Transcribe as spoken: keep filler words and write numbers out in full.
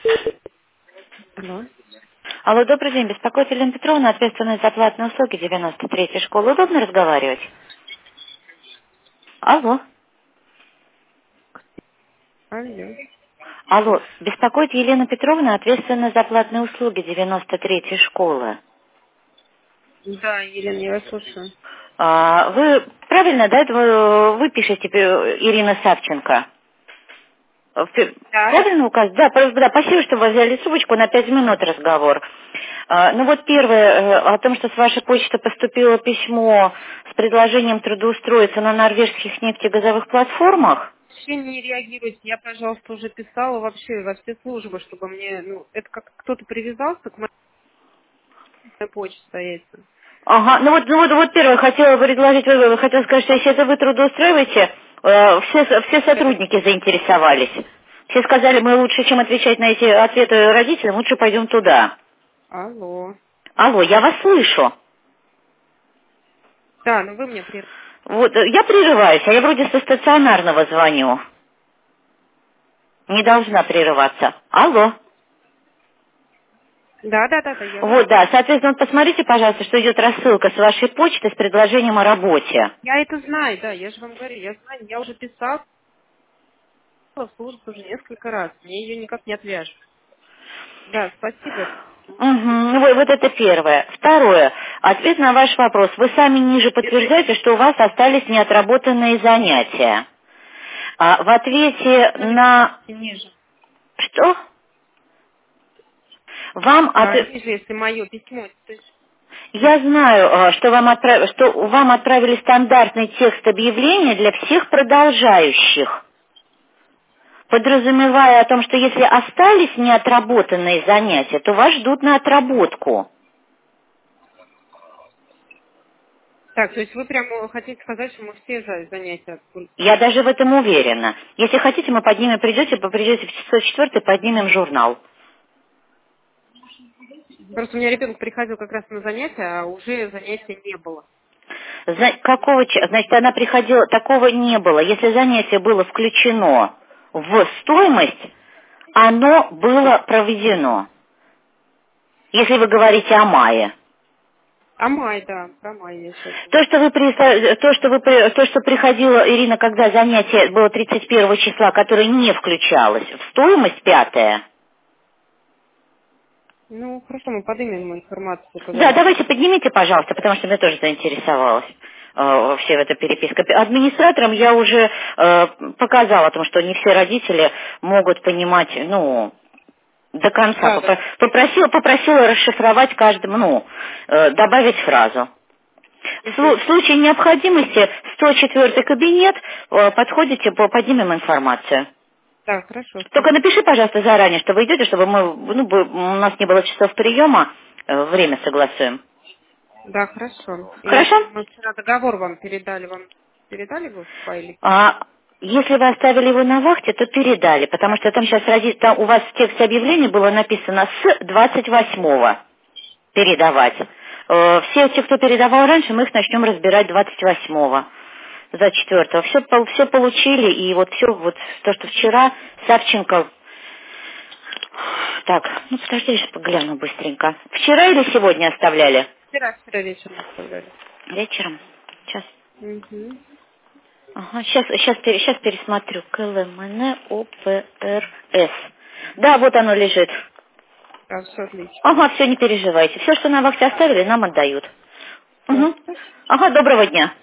Алло. Алло, добрый день. Беспокоит Елена Петровна, ответственная за платные услуги девяносто третьей школы. Удобно разговаривать? Алло. Алло. Алло. Беспокоит Елена Петровна, ответственная за платные услуги девяносто третьей школы. Да, Елена, я вас слушаю. А, вы правильно, да, это вы, вы пишете э, Ирина Савченко? Э, пи- Да. Правильно указ? Да, просто, да, спасибо, что вы взяли трубочку на пять минут разговор. А, ну вот первое, э, о том, что с вашей почты поступило письмо с предложением трудоустроиться на норвежских нефтегазовых платформах. Вообще не реагируйте. Я, пожалуйста, уже писала вообще во все службы, чтобы мне, ну, это как кто-то привязался к моей почте стоять. Ага, ну вот, ну вот, вот первое, хотела предложить, вы- вы- хотела сказать, что если это вы трудоустраиваете, э, все, все сотрудники заинтересовались. Все сказали, мы лучше, чем отвечать на эти ответы родителям, лучше пойдем туда. Алло. Алло, я вас слышу. Да, ну вы мне при... Вот, э, я прерываюсь, а я вроде со стационарного звоню. Не должна прерываться. Алло. Да, да, да, да, я вас Вот, да, слышу. соответственно, вот посмотрите, пожалуйста, что идет рассылка с вашей почты с предложением о работе. Я это знаю, да, я же вам говорю, я знаю, я уже писала в службу уже несколько раз, мне ее никак не отвяжут. Да, спасибо. Угу, вот, вот это первое. Второе. Ответ на ваш вопрос. Вы сами ниже Это подтверждаете, что у вас остались неотработанные занятия. А в ответе на... ниже. Что? Вам от... А ниже, если мое письмо, то есть Я знаю, э, что вам, отправ- что вам отправили стандартный текст объявления для всех продолжающих, подразумевая о том, что если остались неотработанные занятия, то вас ждут на отработку. так, то есть вы прямо хотите сказать, что мы все за занятия отгуль- Я даже в этом уверена. Если хотите, мы поднимем, придете, вы придете в часов четвертый, поднимем журнал. Просто у меня ребенок приходил как раз на занятия, а уже занятия не было. Зна- какого, ча- значит, она приходила, такого не было. Если занятие было включено в стоимость, оно было проведено. Если вы говорите о мае. А май, да, про май я сейчас То, говорю. что вы, приста- то, что вы, при- то, что приходила Ирина, когда занятие было тридцать первого числа, которое не включалось в стоимость пятая. Ну, хорошо, мы поднимем информацию, Да, когда... давайте поднимите, пожалуйста, потому что меня тоже заинтересовалась э, вся эта переписка. Администраторам я уже э, показала о том, что не все родители могут понимать, ну, до конца. Да, Попро- да. Попросила, попросила расшифровать каждому, ну, э, добавить фразу. В слу- Мгм. в случае необходимости сто четвёртый кабинет, э, подходите, по- поднимем информацию. Да, хорошо, Только спасибо. напиши, пожалуйста, заранее, что вы идете, чтобы мы, ну, бы- у нас не было часов приема, э, время согласуем. Да, хорошо. И Хорошо? мы вчера договор вам передали, вам передали его в файле? А если вы оставили его на вахте, то передали, потому что там сейчас роди- там у вас в тексте объявления было написано с двадцать восьмого передавать. Э, Все те, кто передавал раньше, мы их начнем разбирать двадцать восьмого за четвертого. Все, все получили, и вот все, вот то, что вчера Савченко... Так, ну подожди, я сейчас погляну быстренько. Вчера или сегодня оставляли? Вчера, вчера вечером оставляли. Вечером. Сейчас. Угу. Ага, сейчас, сейчас, сейчас пересмотрю. КЛМН ОПРС. Да, вот оно лежит. Да, все отлично. Ага, все, не переживайте. Все, что на вахте оставили, нам отдают. Да, Угу. спасибо. Ага, доброго дня.